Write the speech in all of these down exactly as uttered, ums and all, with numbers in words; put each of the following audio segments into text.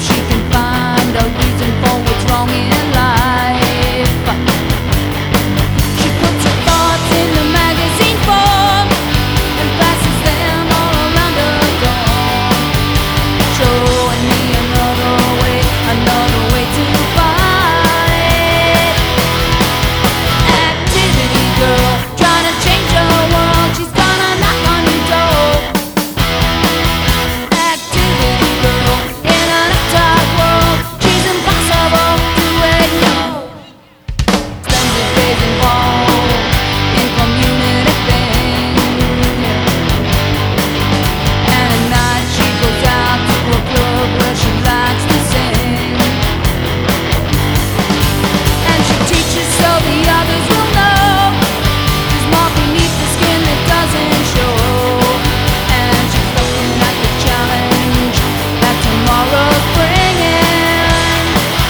she can find a reason for what's wrong in life. She puts her thoughts in the magazine form and passes them all around her dorm, showing me another way, another way to fight. Activity girl, trying to change her world, she's gonna knock on your door. Activity girl, in an uptight world, she's impossible to ignore. Spends her days involved in community things, and at night she goes out to a club where she likes to sing. And she teaches so the others will know there's more beneath the skin that doesn't show. And she's looking at the challenge that tomorrow's bringing.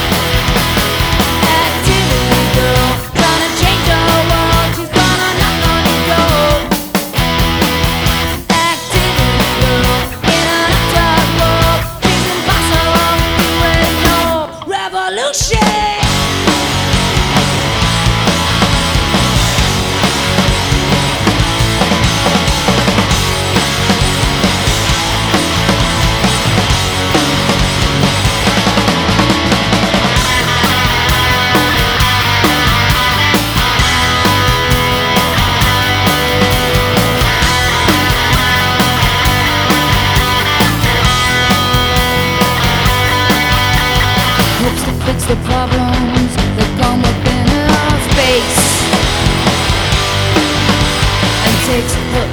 Activity girl, trying to change her world, she's gonna knock on your door. Activity girl, in an uptight world, she's impossible to ignore. Revolution! Hopes to fix the problems that come up in her space, and takes her